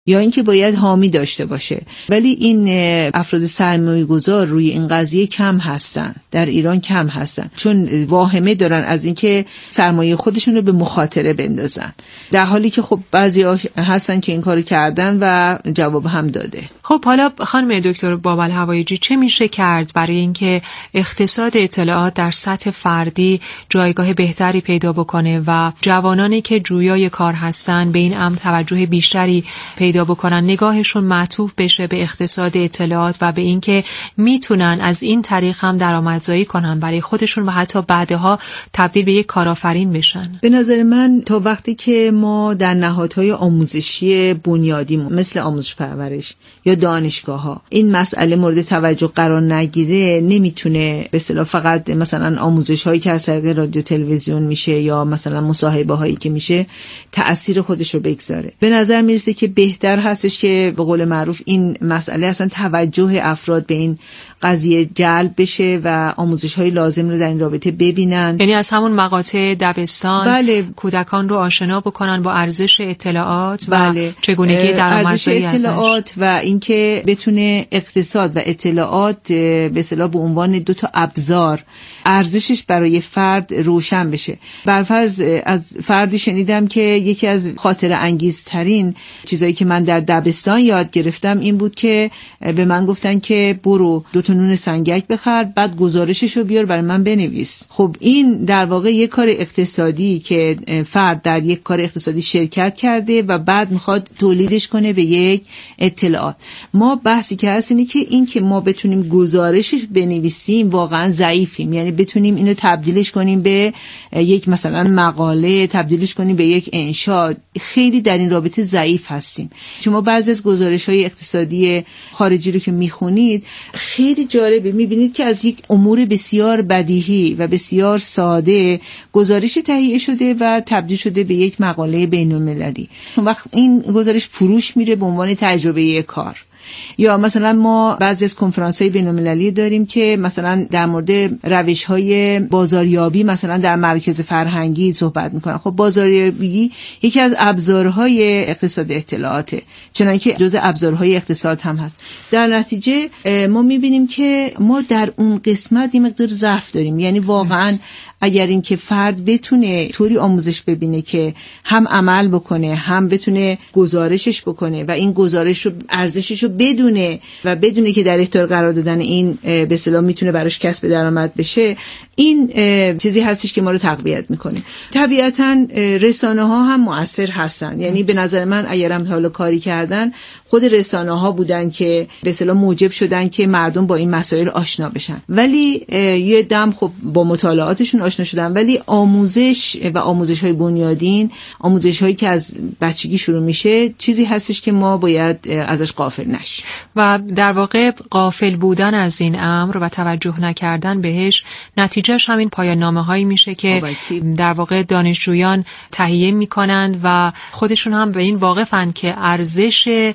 یا اینکه باید حامی داشته باشه. ولی این افراد سرمایه‌گذار روی این قضیه کم هستن، در ایران کم هستن، چون واهمه دارن از اینکه سرمایه خودشون رو به مخاطره بندازن، در حالی که خب بعضیا هستن که این کارو کردن و جواب هم داده. خب حالا خانم دکتر بابل هوایجی چه میشه کرد برای اینکه اقتصاد اطلاعات در سطح فردی جایگاه بهتری پیدا بکنه و جوانانی که جویای کار هستن به این امر توجه بیشتری پیدا بکنن، نگاهشون معطوف بشه به اقتصاد اطلاعات و به اینکه میتونن از این طریق هم درآمدزایی کنن برای خودشون و حتی بعدها تبدیل به یک کارآفرین بشن؟ به نظر من تا وقتی که ما در نهادهای آموزشی بنیادی مثل آموزش پرورش یا دانشگاه‌ها این مسئله مورد توجه قرار نگیره، نمیتونه به اصطلاح فقط مثلا آموزش‌هایی که از طریق رادیو تلویزیون میشه یا مثلا مصاحبه‌هایی که میشه تأثیر خودش رو بگذاره. به نظر میرسه که بهتر هستش که به قول معروف این مسئله اصلا توجه افراد به این قضیه جلب بشه و آموزش‌های لازم رو در این رابطه ببینن. یعنی از همون مقاطع دبستان بله. کودکان رو آشنا بکنن با ارزش اطلاعات بله. و چگونگی درآمدزایی ازش. اطلاعات و اینکه بتونه اقتصاد و اطلاعات به اصطلاح به عنوان دو تا ابزار ارزشش برای فرد روشن بشه. برفرض از فردی شنیدم که یکی از خاطره انگیزترین چیزایی که من در دبستان یاد گرفتم این بود که به من گفتن که برو 2 تا نون سنگک بخر، بعد گزارششو بیار برای من بنویس. خب این در واقع یک کار اقتصادی که فرد در یک کار اقتصادی شرکت کرده و بعد میخواد تولیدش کنه به یک اطلاعات. ما بحثی که هست اینه که این که ما بتونیم گزارشش بنویسیم واقعا ضعیفیم، یعنی بتونیم اینو تبدیلش کنیم به یک مثلا مقاله، تبدیلش کنیم به یک انشاء، خیلی در این رابطه ضعیف هستیم. شما بعضی از گزارش‌های اقتصادی خارجی رو که میخونید خیلی جالبه، میبینید که از یک امور بسیار بدیهی و بسیار ساده گزارش تهیه شده و تبدیل شده به یک مقاله بین‌المللی. وقت این گزارش فروش میره به عنوان تجربه کار. یا مثلا ما بعضی از کنفرانس‌های بین‌المللی داریم که مثلا در مورد روش‌های بازاریابی مثلا در مرکز فرهنگی صحبت می‌کنن. خب بازاریابی یکی از ابزارهای اقتصاد اطلاعاته، چنانکه جزء ابزارهای اقتصاد هم هست. در نتیجه ما می‌بینیم که ما در اون قسمت یه مقدار ضعف داریم، یعنی واقعاً اگر این که فرد بتونه طوری آموزش ببینه که هم عمل بکنه هم بتونه گزارشش بکنه و این گزارش رو ارزشش رو بدونه و بدونه که در اختیار قرار دادن این به اصطلاح میتونه براش کسب درآمد بشه، این چیزی هستش که ما رو تقویت میکنه. طبیعتاً رسانه ها هم مؤثر هستن، یعنی به نظر من اگرم حالا کاری کردن خود رسانه ها بودن که به اصطلاح موجب شدن که مردم با این مسائل آشنا بشن، ولی یه دم خب با مطالعاتشون آشنا شدن، ولی آموزش و آموزش‌های بنیادین، آموزش‌هایی که از بچگی شروع میشه، چیزی هستش که ما باید ازش غافل نشیم. و در واقع غافل بودن از این امر و توجه نکردن بهش نتیجهش همین پایان نامه‌هایی میشه که در واقع دانشجویان تهیه میکنند و خودشون هم به این واقفن که ارزش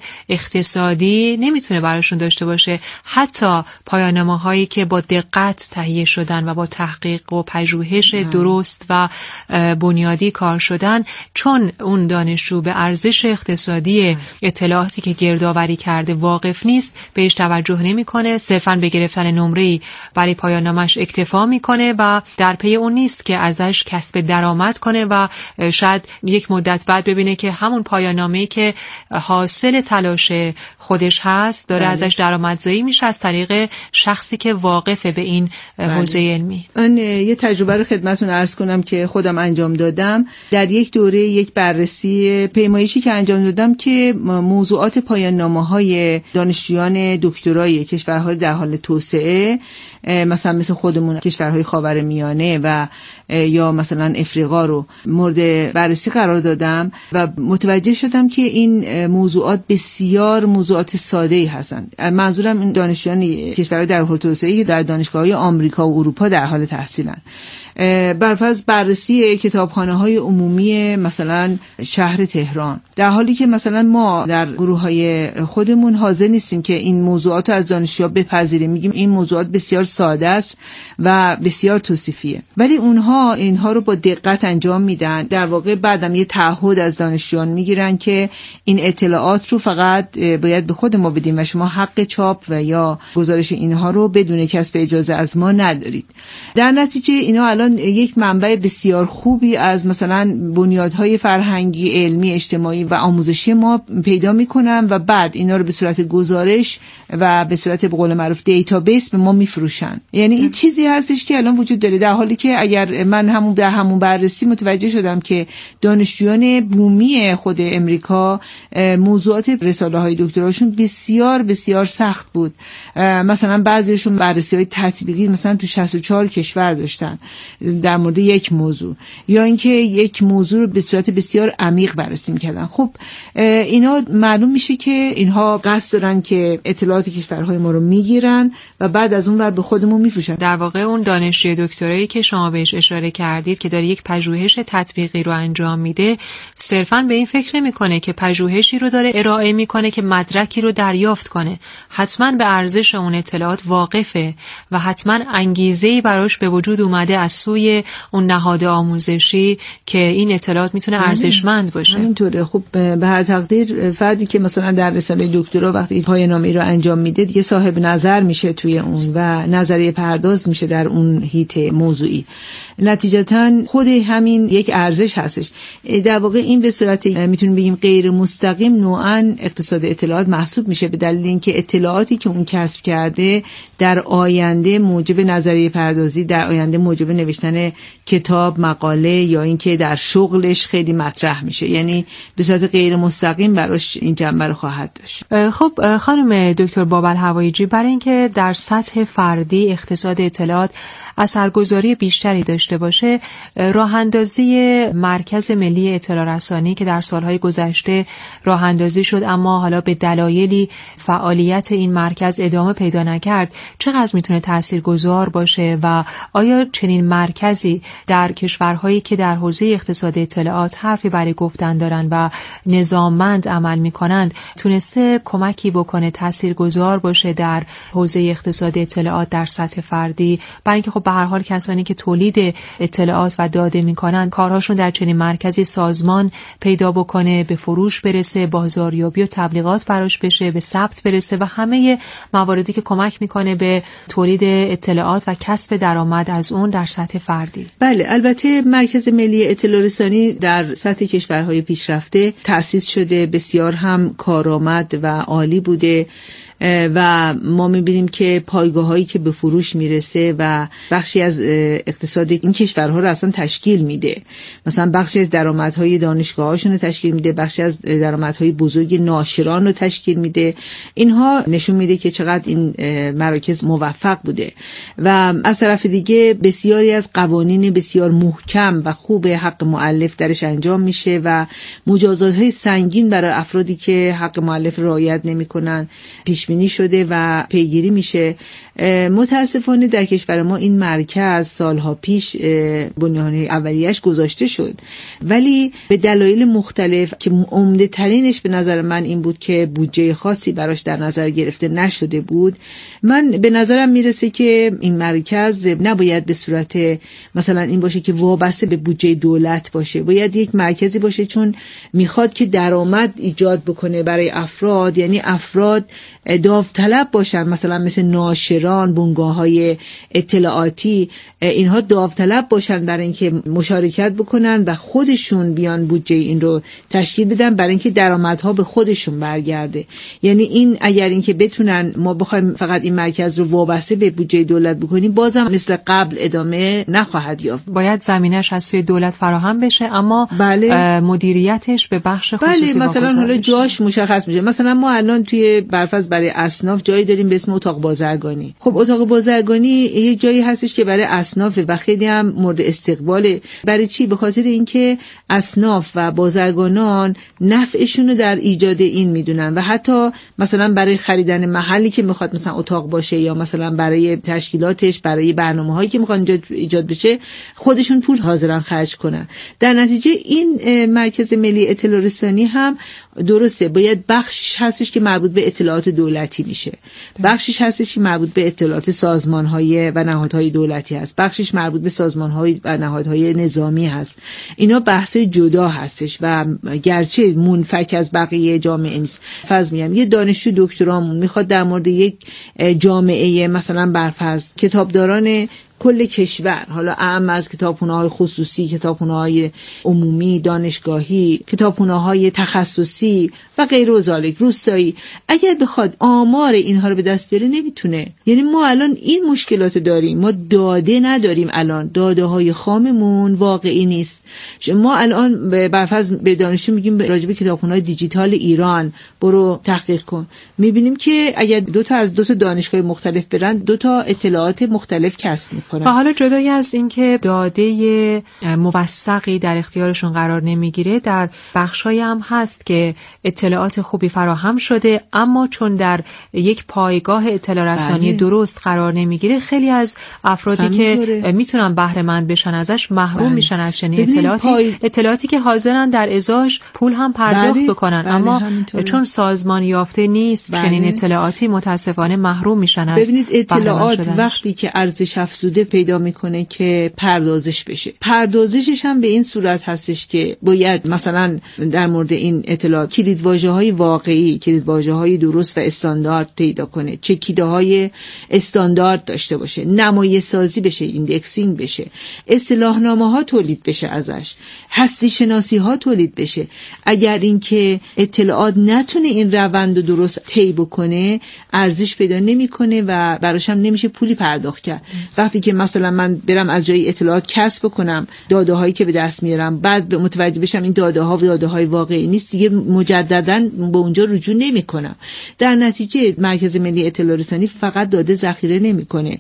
اقتصادی نمیتونه براشون داشته باشه. حتی پایان نامه‌هایی که با دقت تهیه شدن و با تحقیق و پژوهش درست و بنیادی کار شدن، چون اون دانشجو به ارزش اقتصادی اطلاعاتی که گردآوری کرده واقف نیست، بهش توجه نمیکنه، صرفاً به گرفتن نمره‌ای برای پایان نامش اکتفا میکنه و در پی اون نیست که ازش کسب درآمد کنه و شاید یک مدت بعد ببینه که همون پایان نامه‌ای که حاصل تلاش خودش هست داره ازش درآمدزایی میشه از طریق شخصی که واقفه به این حوزه علمی. من یه تجربه رو خدمتتون عرض کنم که خودم انجام دادم. در یک دوره یک بررسی پیمایشی که انجام دادم که موضوعات پایان نامه‌های دانشجویان دکترای کشورهای در حال توسعه، مثل خودمون کشورهای خاورمیانه و یا مثلا افریقا رو مورد بررسی قرار دادم و متوجه شدم که این موضوعات بسیار موضوعات ساده‌ای هستند. منظورم این دانشجویان کشورهای در حال توسعه که در دانشگاه‌های آمریکا و اروپا در حال تحصیلن برفرض بررسی کتابخانه‌های عمومی مثلا شهر تهران، در حالی که مثلا ما در گروه‌های خودمون حاضر نیستیم که این موضوعات رو از دانشجوها بپذیریم، میگیم این موضوعات بسیار ساده است و بسیار توصیفیه، ولی اونها اینها رو با دقت انجام میدن. در واقع بعدم یه تعهد از دانشجویان میگیرن که این اطلاعات رو فقط باید به خود ما بدیم و شما حق چاپ و یا گزارش اینها رو بدون کسب اجازه از ما ندارید. در نتیجه اینا الان یک منبع بسیار خوبی از مثلا بنیادهای فرهنگی، علمی، اجتماعی و آموزشی ما پیدا میکنن و بعد اینا رو به صورت گزارش و به صورت به قول معروف دیتابیس به ما میفروشن. یعنی این چیزی هستش که الان وجود داره، در حالی که اگر من همون بررسی متوجه شدم که دانشجویان بومی خود امریکا موضوعات رساله های دکتراشون بسیار بسیار سخت بود. مثلا بعضیشون بررسی های تطبیقی مثلا تو 64 کشور داشتن در مورد یک موضوع، یا اینکه یک موضوع رو به صورت بسیار عمیق بررسی می‌کردن. خب اینا معلوم میشه که اینها قصد دارن که اطلاعات کشورهای ما رو میگیرن و بعد از اون ور به خودمون میفروشن. در واقع اون دانشجوی دکترایی که شما بهش اشاره کردید که داره یک پژوهش تطبیقی رو انجام میده، صرفاً به این فکر نمی‌کنه که پژوهشی رو داره ارائه میکنه که مدرکی رو دریافت کنه، حتما به ارزش اون اطلاعات واقفه و حتما انگیزه‌ای براش به وجود اومده از سوی اون نهاد آموزشی که این اطلاعات میتونه ارزشمند باشه. اینطوره. خب به هر تقدیر فردی که مثلا در رساله دکترا وقتی پایان‌نامه‌ای رو انجام میده دیگه صاحب نظر میشه توی اون و نظریه پرداز میشه در اون هیت موضوعی. نتیجتاً خود همین یک ارزش هستش. در واقع این به صورت میتونیم بگیم غیر مستقیم نوعاً اقتصاد اطلاعات محسوب میشه، به دلیل اینکه اطلاعاتی که اون کسب کرده در آینده موجب نظریه پردازی، در آینده موجب نوشتن کتاب، مقاله یا اینکه در شغلش خیلی مطرح میشه. یعنی به صورت غیر مستقیم براش این جنبه رو خواهد داشت. خب خانم دکتر بابل هوایجی، برای اینکه در سطح فردی اقتصاد اطلاعات اثرگذاری بیشتری داشته باشه، راه اندازی مرکز ملی اطلاع رسانی که در سالهای گذشته راه اندازی شد اما حالا به دلایلی فعالیت این مرکز ادامه پیدا نکرد، چقدر میتونه تاثیرگذار باشه و آیا چنین مرکزی در کشورهایی که در حوزه اقتصاد اطلاعات حرفی برای گفتن دارن و نظاممند عمل میکنند تونسته کمکی بکنه، تاثیرگذار باشه در حوزه اقتصاد اطلاعات در سطح فردی؟ برای اینکه خب به هر حال کسانی که تولید اطلاعات و داده میکنن کارهاشون در چنین مرکزی سازمان پیدا بکنه، به فروش برسه، بازاریابی و تبلیغات براش بشه، به ثبت برسه و همه مواردی که کمک میکنه به تولید اطلاعات و کسب درآمد از اون در سطح فردی. بله، البته مرکز ملی اطلاع رسانی در سطح کشورهای پیشرفته تأسیس شده، بسیار هم کارآمد و عالی بوده و ما می‌بینیم که پایگاه‌هایی که به فروش میرسه و بخشی از اقتصاد این کشورها رو اصلا تشکیل میده. مثلا بخشی از درآمدهای دانشگاه‌هاشون رو تشکیل میده، بخشی از درآمدهای بزرگ ناشران رو تشکیل میده. اینها نشون میده که چقدر این مراکز موفق بوده و از طرف دیگه بسیاری از قوانین بسیار محکم و خوب حق مؤلف درش انجام میشه و مجازات‌های سنگین برای افرادی که حق مؤلف رعایت نمی‌کنن پیش بینی شده و پیگیری میشه. متاسفانه در کشور ما این مرکز سالها پیش بنیان‌های اولیه‌اش گذاشته شد، ولی به دلایل مختلف که عمده ترینش به نظر من این بود که بودجه خاصی براش در نظر گرفته نشده بود. من به نظرم میرسه که این مرکز نباید به صورت مثلا این باشه که وابسته به بودجه دولت باشه، باید یک مرکزی باشه چون میخواد که درآمد ایجاد بکنه برای افراد، یعنی افراد داوطلب باشن، مثلا مثل ناشران، بنگاه‌های اطلاعاتی، اینها داوطلب باشن برای اینکه مشارکت بکنن و خودشون بیان بودجه این رو تشکیل بدن برای اینکه درآمدها به خودشون برگرده. یعنی این اگر اینکه بتونن ما بخوایم فقط این مرکز رو وابسته به بودجه دولت بکنیم بازم مثل قبل ادامه نخواهد یافت. باید زمینش از سوی دولت فراهم بشه اما مدیریتش به بخش خصوصی مثلا حالا جاش مشخص میشه. مثلا ما الان توی برفرض برای برای اصناف جایی داریم به اسم اتاق بازرگانی. خب اتاق بازرگانی یک جایی هستش که برای اصناف و خیلی هم مورد استقباله. برای چی؟ به خاطر اینکه اصناف و بازرگانان نفعشون رو در ایجاد این میدونن و حتی مثلا برای خریدن محلی که میخواد مثلا اتاق باشه یا مثلا برای تشکیلاتش، برای برنامه‌هایی که میخوان ایجاد بشه، خودشون پول حاضرن خرج کنن. در نتیجه این مرکز ملی اطلاع رسانی هم درسته باید بخشش هستش که مربوط به اطلاعات دولتی میشه، بخشش هستش که مربوط به اطلاعات سازمان‌های و نهادهای دولتی هست، بخشش مربوط به سازمان‌های و نهادهای نظامی هست. اینا بحث‌های جدا هستش و گرچه منفک از بقیه جامعه نیست. فرض میگم یه دانشجو دکترامون میخواد در مورد یک جامعه مثلا برفرض کتابداران کل کشور، حالا اعم از کتابخونه‌های خصوصی، کتابخونه‌های عمومی، دانشگاهی، کتابخونه‌های تخصصی و غیر و ذالک، روستایی، اگر بخواد آمار اینها رو به دست بیاره نمیتونه. یعنی ما الان این مشکلات داریم، ما داده نداریم، الان داده‌های خاممون واقعی نیست. ما الان برفرض به دانشجو میگیم راجع به کتابخونه‌های دیجیتال ایران برو تحقیق کن، میبینیم که اگر دو تا دانشگاه مختلف برن 2 اطلاعات مختلف کسب میکنن. و حالا جدای از اینکه داده موثقی در اختیارشون قرار نمیگیره، در بخشایی هم هست که اطلاعات خوبی فراهم شده اما چون در یک پایگاه اطلاع رسانی درست قرار نمیگیره، خیلی از افرادی که میتونن بهره مند بشن ازش محروم میشن از چنین اطلاعاتی که حاضرن در ازاش پول هم پرداخت بکنن، اما چون سازمان یافته نیست چنین اطلاعاتی متاسفانه محروم میشن از. ببینید اطلاعات وقتی که ارزش افزوده پیدا میکنه که پردازش بشه. پردازشش هم به این صورت هستش که باید مثلا در مورد این اطلاعات کلیدواژه‌های واقعی، کلیدواژه‌های درست و استاندارد پیدا کنه، چکیده‌های استاندارد داشته باشه، نمایش سازی بشه، ایندکسینگ بشه، اصطلاحنامه‌ها تولید بشه ازش، هستی شناسی‌ها تولید بشه. اگر اینکه اطلاعات نتونه این روند رو درست طی بکنه، ارزش پیدا نمیکنه و براش هم نمیشه پولی پرداخت کرد. وقتی که مثلا من برم از جای اطلاعات کسب کنم، داده هایی که به دست میارم، بعد متوجه بشم این داده ها و داده های واقعی نیست، دیگه مجددا به اونجا رجوع نمی کنم. در نتیجه مرکز ملی اطلاع رسانی فقط داده ذخیره نمیکنه،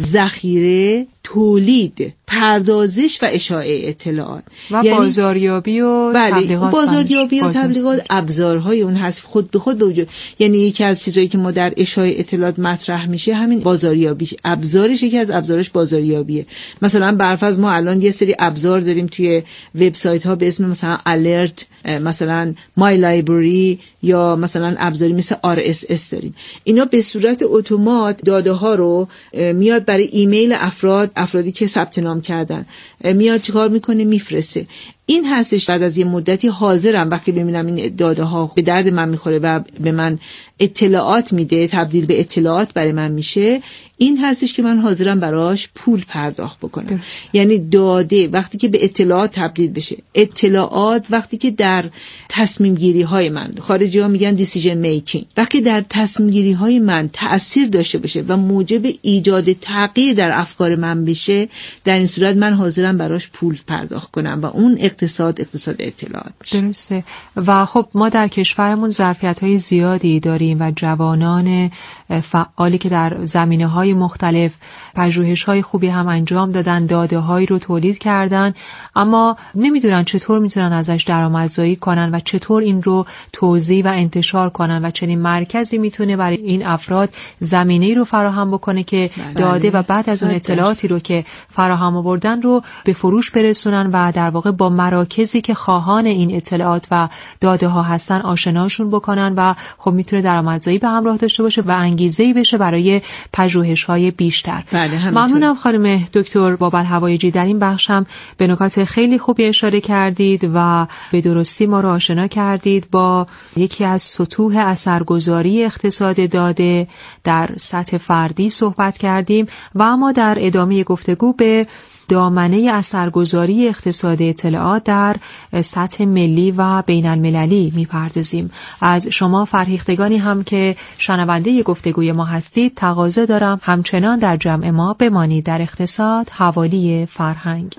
ذخیره، تولید، پردازش و اشاعه اطلاعات و یعنی بازاریابی و تبلیغات. بازاریابی و تبلیغات ابزارهای اون هست خود به خود به وجود. یعنی یکی از چیزایی که ما در اشاعه اطلاعات مطرح میشه همین بازاریابی. ابزارش یکی از ابزارش بازاریابیه. مثلا برفرض ما الان یه سری ابزار داریم توی وبسایت ها به اسم مثلا الرت، مثلا مای لایبرری یا مثلا ابزاری مثل RSS داریم. اینا به صورت اتومات داده ها رو میاد برای ایمیل افرادی که ثبت نام کردن، میاد چیکار میکنه؟ میفرسته. این هستش بعد از یه مدتی حاضرم وقتی ببینم این داده ها به درد من میخوره و به من اطلاعات میده، تبدیل به اطلاعات برای من میشه، این هستش که من حاضرم براش پول پرداخت بکنم. درست. یعنی داده وقتی که به اطلاعات تبدیل بشه، اطلاعات وقتی که در تصمیم گیری های من، خارجی ها میگن دیسیژن میکینگ، وقتی در تصمیم گیری های من تأثیر داشته باشه و موجب ایجاد تغییر در افکار من بشه، در این صورت من حاضرم براش پول پرداخت کنم و اون اقتصاد اطلاعات میشه. درسته. و خب ما در کشورمون ظرفیت‌های زیادی داریم و جوانان فعالی که در زمینه‌های مختلف پژوهش‌های خوبی هم انجام دادن، داده‌هایی رو تولید کردن، اما نمیدونن چطور میتونن ازش درآمدزایی کنن و چطور این رو توزیع و انتشار کنن و چنین مرکزی میتونه برای این افراد زمینه‌ای رو فراهم بکنه که داده و بعد از اون اطلاعاتی رو که فراهم آوردن رو به فروش برسونن و در واقع با مراکزی که خواهان این اطلاعات و داده ها هستن آشناشون بکنن و خب میتونه درآمدزایی به همراه داشته باشه و انگیزه‌ای بشه برای پژوهش‌های بیشتر. ممنونم خانم دکتر بابل هوایجی، در این بخش هم به نکات خیلی خوبی اشاره کردید و به درستی ما رو آشنا کردید با یکی از سطوح اثرگذاری اقتصاد داده در سطح فردی صحبت کردیم و اما در ادامه گفتگو به دامنه اثرگذاری اقتصاد اطلاعات در سطح ملی و بین المللی میپردازیم. از شما فرهیختگانی هم که شنونده گفتگوی ما هستید تقاضا دارم همچنان در جمع ما بمانید. در اقتصاد حوالی فرهنگ.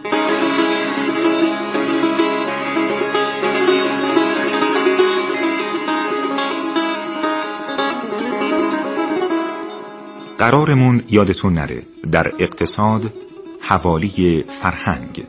قرارمون یادتون نره در اقتصاد حوالی فرهنگ.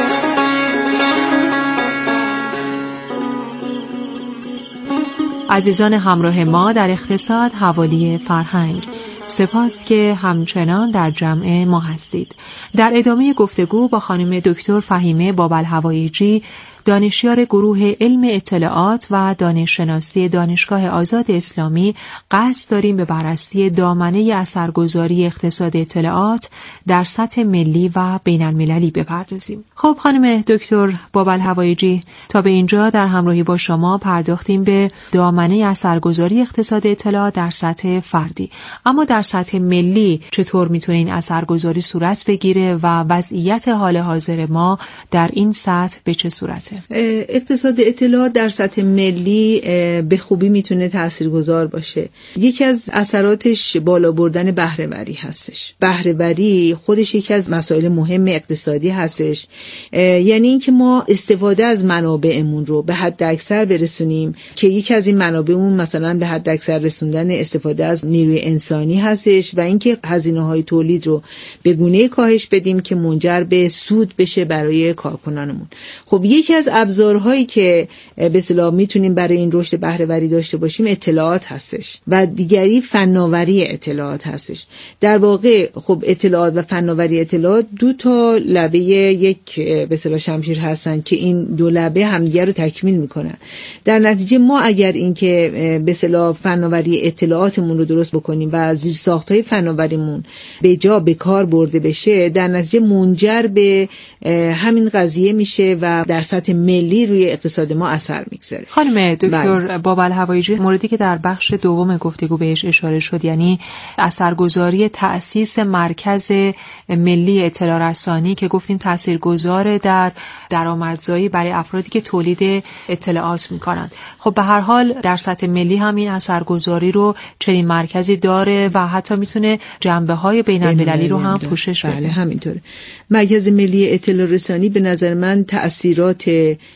عزیزان همراه ما در اقتصاد حوالی فرهنگ، سپاس که همچنان در جمع ما هستید. در ادامه گفتگو با خانم دکتر فهیمه بابالهوایجی، دانشیار گروه علم اطلاعات و دانششناسی دانشگاه آزاد اسلامی، قصد داریم به بررسی دامنه اثرگذاری اقتصاد اطلاعات در سطح ملی و بین المللی بپردازیم. خب خانم دکتر بابالهوایجی، تا به اینجا در همراهی با شما پرداختیم به دامنه اثرگذاری اقتصاد اطلاعات در سطح فردی، اما در سطح ملی چطور میتونه این اثرگذاری صورت بگیره و وضعیت حال حاضر ما در این سطح به چه صورته؟ اقتصاد اطلاعات در سطح ملی به خوبی میتونه تاثیرگذار باشه. یکی از اثراتش بالا بردن بهره‌وری هستش. بهره‌وری خودش یکی از مسائل مهم اقتصادی هستش، یعنی اینکه ما استفاده از منابعمون رو به حد اکثر برسونیم، که یکی از این منابعمون مثلا به حد اکثر رسوندن استفاده از نیروی انسانی هستش و اینکه هزینه‌های تولید رو به گونه‌ای کاهش بدیم که منجر به سود بشه برای کارکنانمون. خب یکی از ابزارهایی که به اصطلاح میتونیم برای این رشد بهره‌وری داشته باشیم اطلاعات هستش و دیگری فناوری اطلاعات هستش. در واقع خب اطلاعات و فناوری اطلاعات دو تا لبه یک به اصطلاح شمشیر هستن که این دو لبه همدیگه رو تکمیل میکنن. در نتیجه ما اگر این که به اصطلاح فناوری اطلاعاتمون رو درست بکنیم و زیرساخت‌های فناوریمون به جا به کار برده بشه، در نتیجه منجر به همین قضیه میشه و در سطح ملی روی اقتصاد ما اثر میگذاره. خانم دکتر بابالهوایجی، موردی که در بخش دوم گفتگو بهش اشاره شد، یعنی اثرگذاری تأسیس مرکز ملی اطلاع رسانی که گفتیم تاثیرگذار در درآمدزایی برای افرادی که تولید اطلاعات میکنند. خب به هر حال در سطح ملی هم این اثرگذاری رو چنین مرکزی داره و حتی میتونه جنبه‌های بین‌المللی رو هم پوشش بده. بله همینطوره. مرکز ملی اطلاع رسانی به نظر من تأثیرات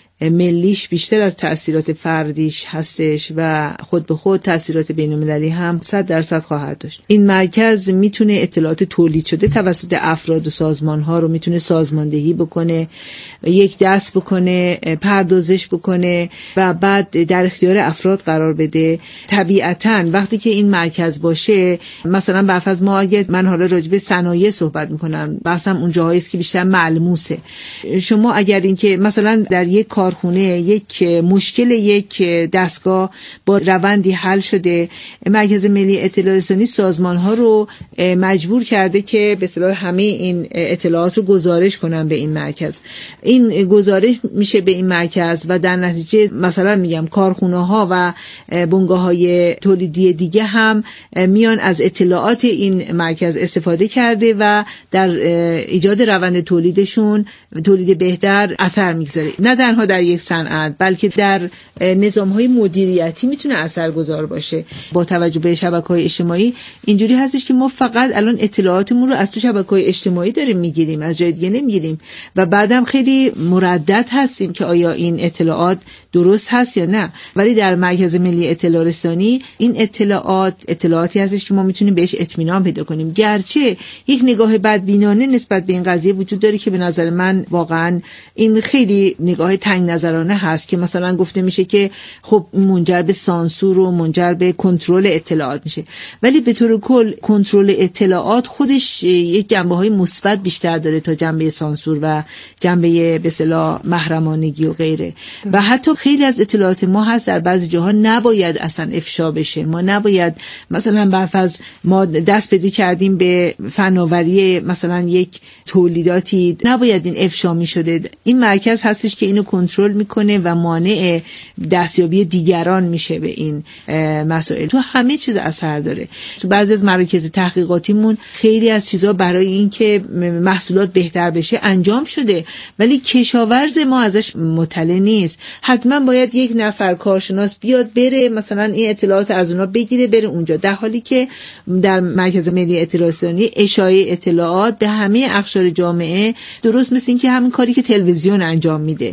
ملیش بیشتر از تأثیرات فردیش هستش و خود به خود تأثیرات بین‌المللی هم 100% خواهد داشت. این مرکز میتونه اطلاعات تولید شده توسط افراد و سازمان‌ها رو میتونه سازماندهی بکنه، یک دست بکنه، پردازش بکنه و بعد در اختیار افراد قرار بده. طبیعتاً وقتی که این مرکز باشه، مثلا برفرض ما اگه من حالا راجع به صنایع صحبت میکنم، بحثم اون جاهایی است که بیشتر ملموسه. شما اگر این که مثلا در یک کارخونه یک مشکل یک دستگاه با روندی حل شده، مرکز ملی اطلاع رسانی سازمان‌ها رو مجبور کرده که به اصطلاح همه این اطلاعات رو گزارش کنن به این مرکز. این گزارش میشه به این مرکز و در نتیجه مثلا میگم کارخونه‌ها و بنگاه‌های تولیدی دیگه هم میان از اطلاعات این مرکز استفاده کرده و در ایجاد روند تولیدشون، تولید بهتر اثر میگذاره. نه تنها در یک صنعت بلکه در نظام‌های مدیریتی میتونه اثرگذار باشه. با توجه به شبکه‌های اجتماعی اینجوری هستش که ما فقط الان اطلاعاتمون رو از تو شبکه‌های اجتماعی داریم میگیریم، از جای دیگه نمیگیریم و بعدم خیلی مردد هستیم که آیا این اطلاعات درست هست یا نه. ولی در مرکز ملی اطلاع رسانی این اطلاعاتی هستش که ما میتونیم بهش اطمینان پیدا کنیم، گرچه یک نگاه بدبینانه نسبت به این قضیه وجود داره که به نظر من واقعا این خیلی نگاه تنگ نظرانه هست که مثلا گفته میشه که خب منجر به سانسور و منجر به کنترل اطلاعات میشه، ولی به طور کل کنترل اطلاعات خودش یک جنبه‌های مثبت بیشتر داره تا جنبه سانسور و جنبه به اصطلاح محرمانگی و غیره. و حتی خیلی از اطلاعات ما هست در بعضی جاها نباید اصلا افشا بشه. ما نباید مثلا برفرض ما دست پیدا کردیم به فناوری مثلا یک تولیداتی، نباید این افشا میشده. این مرکز هستش که اینو کنترل میکنه و مانع دستیابی دیگران میشه به این مسائل. تو همه چیز اثر داره. تو بعضی از مراکز تحقیقاتیمون خیلی از چیزا برای اینکه محصولات بهتر بشه انجام شده، ولی کشاورز ما ازش مطلع نیست. حتما باید یک نفر کارشناس بیاد بره مثلا این اطلاعات از اونا بگیره بره اونجا، در حالی که در مرکز ملی اطلاع رسانی اشاعه اطلاعات به همه اقشار جامعه درست مثل این که همین کاری که تلویزیون انجام میده. یعنی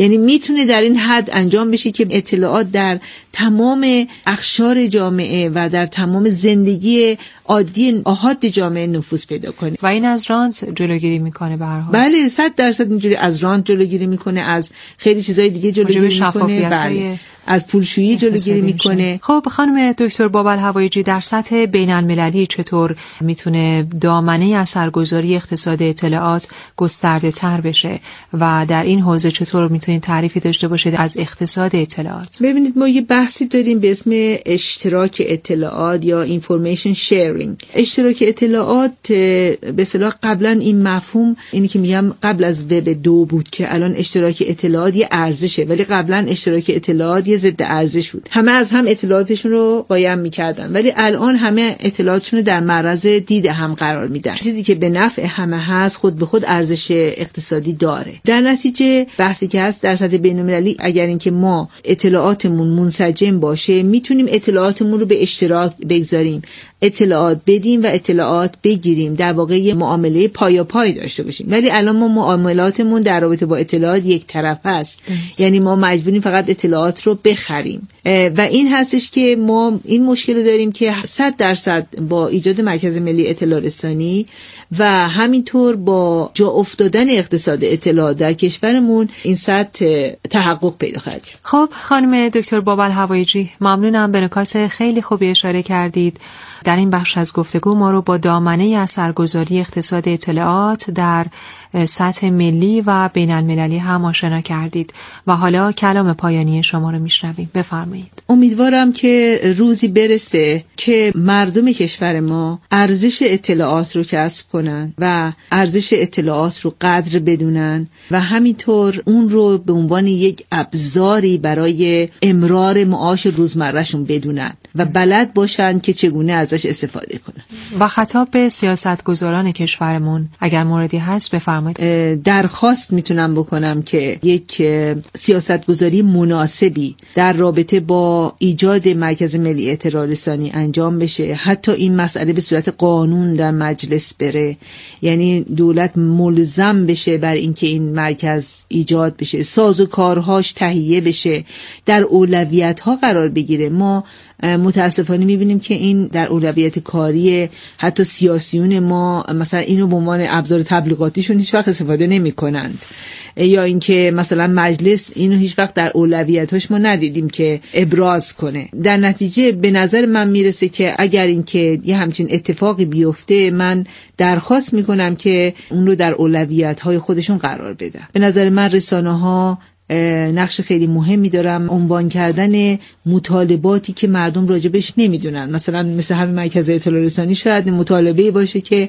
یعنی میتونه در این حد انجام بشه که اطلاعات در تمام اقشار جامعه و در تمام زندگی عادی آحاد جامعه نفوذ پیدا کنه و این از رانت جلوگیری میکنه به هر حال. بله 100% اینجوری از رانت جلوگیری میکنه، از خیلی چیزای دیگه جلوگیری میکنه، بله از پولشویی جلوگیری میکنه. خب خانم دکتر بابل هوایجی، در سطح بین المللی چطور میتونه دامنه اثرگذاری اقتصاد اطلاعات گسترده تر بشه و در این حوزه چطور میتونید تعریفی داشته باشید از اقتصاد اطلاعات؟ ببینید ما یه بحثی داریم به اسم اشتراک اطلاعات یا اینفورمیشن شیرینگ. اشتراک اطلاعات به اصطلاح قبلا این مفهوم اینی که میگم قبل از وب 2 بود که الان اشتراک اطلاعات یه ارزشه، ولی قبلا اشتراک اطلاعات ضد ارزش بود. همه از هم اطلاعاتشون رو قایم می‌کردن، ولی الان همه اطلاعاتشون رو در معرض دید هم قرار میدن. چیزی که به نفع همه هست خود به خود ارزش اقتصادی داره. در نتیجه بحثی که هست در سطح بین‌المللی، اگر اینکه ما اطلاعاتمون منسجم باشه میتونیم اطلاعاتمون رو به اشتراک بگذاریم، اطلاعات بدیم و اطلاعات بگیریم، در واقع یه معامله پایاپای داشته باشیم. ولی الان ما معاملاتمون در رابطه با اطلاعات یک طرفه است، یعنی ما مجبوریم فقط اطلاعات رو بخریم و این هستش که ما این مشکل رو داریم که 100% با ایجاد مرکز ملی اطلاع رسانی و همینطور با جا افتادن اقتصاد اطلاعات در کشورمون این سطح تحقق پیدا خواهد کرد. خب خانم دکتر بابل هوایجی، ممنونم، به نکات خیلی خوبی اشاره کردید. در این بخش از گفتگو ما رو با دامنه اثرگذاری اقتصاد اطلاعات در سطح ملی و بین المللی هم آشنا کردید و حالا کلام پایانی شما رو میشنویم. بفرمایید. امیدوارم که روزی برسه که مردم کشور ما ارزش اطلاعات رو کسب کنن و ارزش اطلاعات رو قدر بدونن و همینطور اون رو به عنوان یک ابزاری برای امرار معاش روزمرهشون بدونن و بلد باشن که چگونه ازش استفاده کنن. و خطاب به سیاستگزاران کشورمون اگر موردی هست بفرمایید. درخواست میتونم بکنم که یک سیاستگزاری مناسبی در رابطه با ایجاد مرکز ملی اطلاع رسانی انجام بشه، حتی این مسئله به صورت قانون در مجلس بره، یعنی دولت ملزم بشه بر اینکه این مرکز ایجاد بشه، سازوکارهاش تهیه بشه، در اولویت‌ها قرار بگیره. ما متاسفانه میبینیم که این در اولویت کاری حتی سیاسیون ما مثلا اینو به عنوان ابزار تبلیغاتیشون هیچ وقت استفاده نمی کنند، یا اینکه مثلا مجلس اینو هیچ وقت در اولویتاش ما ندیدیم که ابراز کنه. در نتیجه به نظر من میرسه که اگر اینکه یه همچین اتفاقی بیفته، من درخواست میکنم که اون رو در اولویت‌های خودشون قرار بدن. به نظر من رسانه‌ها نقش خیلی مهمی دارم عنوان کردن مطالباتی که مردم راجبش نمیدونن. مثلا مثل همین مرکز اطلاع رسانی شاید مطالبه باشه که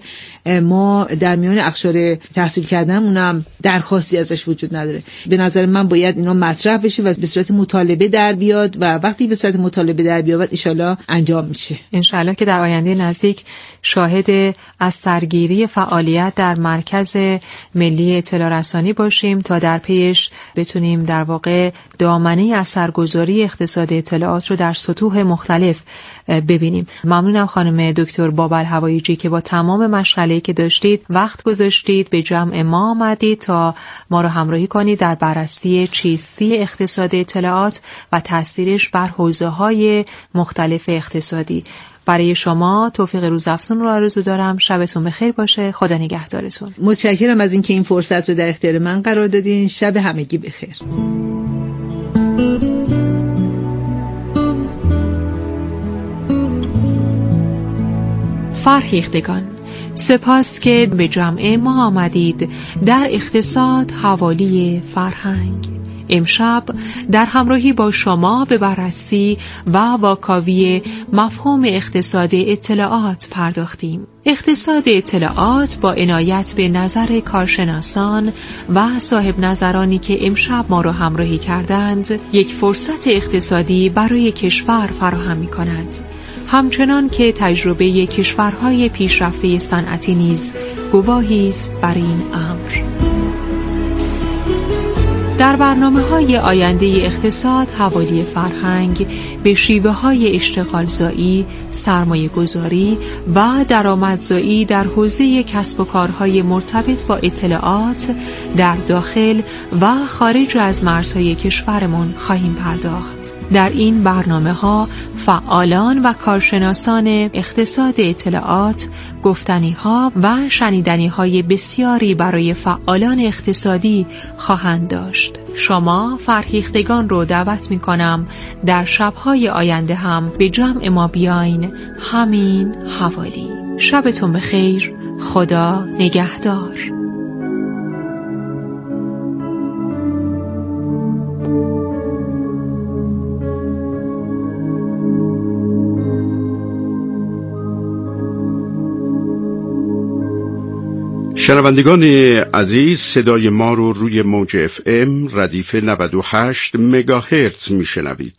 ما در میان اقشار تحصیل کردنمونم درخواستی ازش وجود نداره. به نظر من باید اینا مطرح بشه و به صورت مطالبه در بیاد و وقتی به صورت مطالبه در بیاد ان شاءالله انجام میشه. ان شاءالله که در آینده نزدیک شاهد از سرگیری فعالیت در مرکز ملی اطلاع رسانی باشیم تا در پیش بتونیم در واقع دامنه اثرگذاری اقتصاد اطلاعات رو در سطوح مختلف ببینیم. ممنونم خانم دکتر بابل هوایجی که با تمام مشغله‌ای که داشتید وقت گذاشتید، به جمع ما آمدید تا ما رو همراهی کنید در بررسی چیستی اقتصاد اطلاعات و تأثیرش بر حوزه‌های مختلف اقتصادی. برای شما توفیق روزافزون رو آرزو دارم. شبتون بخیر باشه. خدا نگهدارتون. متشکرم از اینکه این فرصت رو در اختیار من قرار دادین. شب همگی بخیر. فرهیختگان، سپاس که به جمع ما آمدید در اقتصاد حوالی فرهنگ. امشب در همراهی با شما به بررسی و واکاوی مفهوم اقتصاد اطلاعات پرداختیم. اقتصاد اطلاعات با عنایت به نظر کارشناسان و صاحب نظرانی که امشب ما را همراهی کردند، یک فرصت اقتصادی برای کشور فراهم می‌کند. همچنان که تجربه کشورهای پیشرفته صنعتی نیز گواهی است بر این امر. در برنامه‌های آینده اقتصاد حوالی فرهنگ به شیوه‌های اشتغالزایی، سرمایه‌گذاری و درآمدزایی در حوزه کسب و کارهای مرتبط با اطلاعات در داخل و خارج از مرزهای کشورمان خواهیم پرداخت. در این برنامه‌ها فعالان و کارشناسان اقتصاد اطلاعات گفتنی‌ها و شنیدنی‌های بسیاری برای فعالان اقتصادی خواهند داشت. شما فرهیختگان رو دعوت می‌کنم در شب‌های آینده هم به جمع ما بیاین. همین حوالی. شبتون بخیر. خدا نگهدار. شنوندگان عزیز، صدای ما رو روی موج FM ردیف 98 مگاهرتز میشنوید.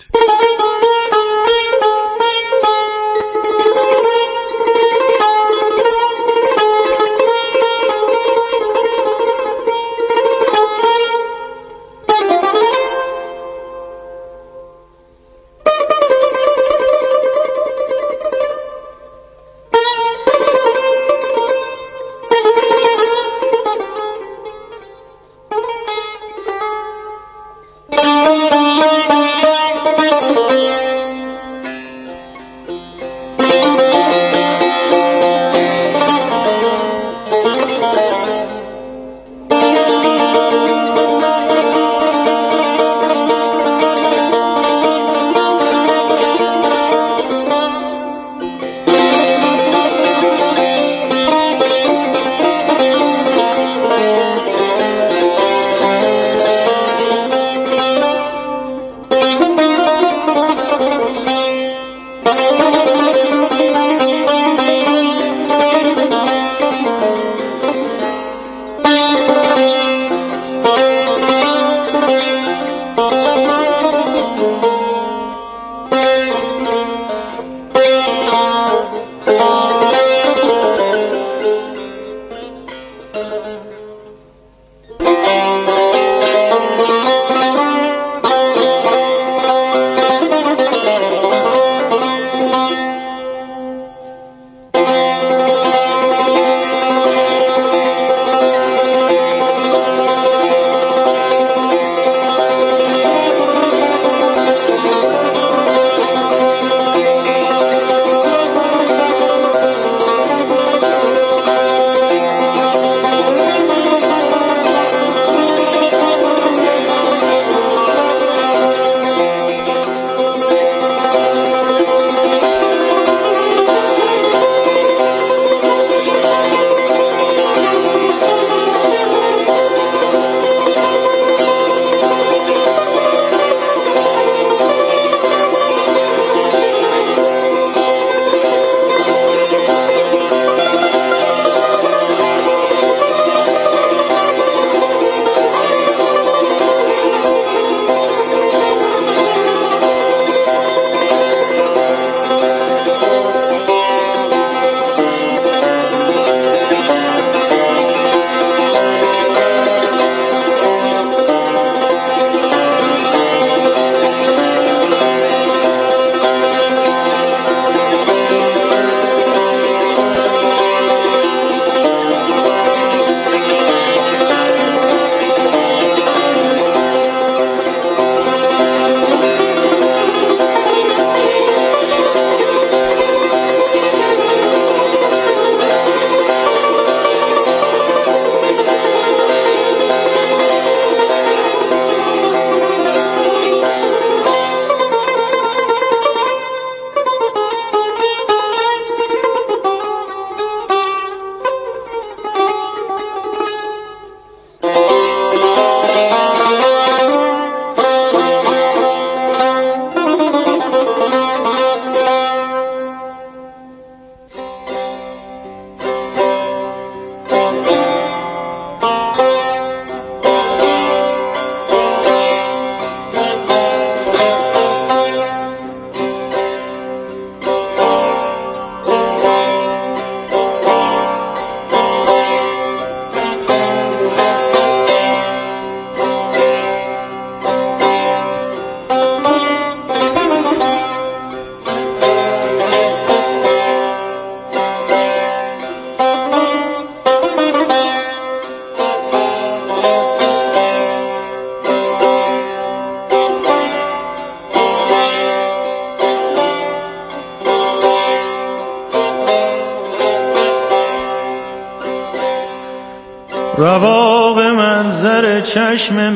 رواق منظر چشم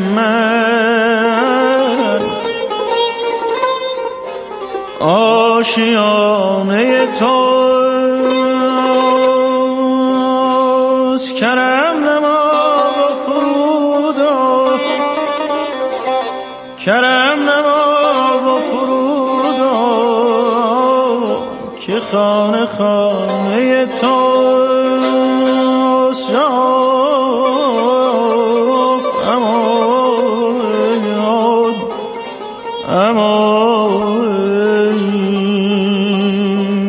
من، آشیانه توست. کرم نما و فرودا، کرم نما و فرودا، که خانه خانه توست.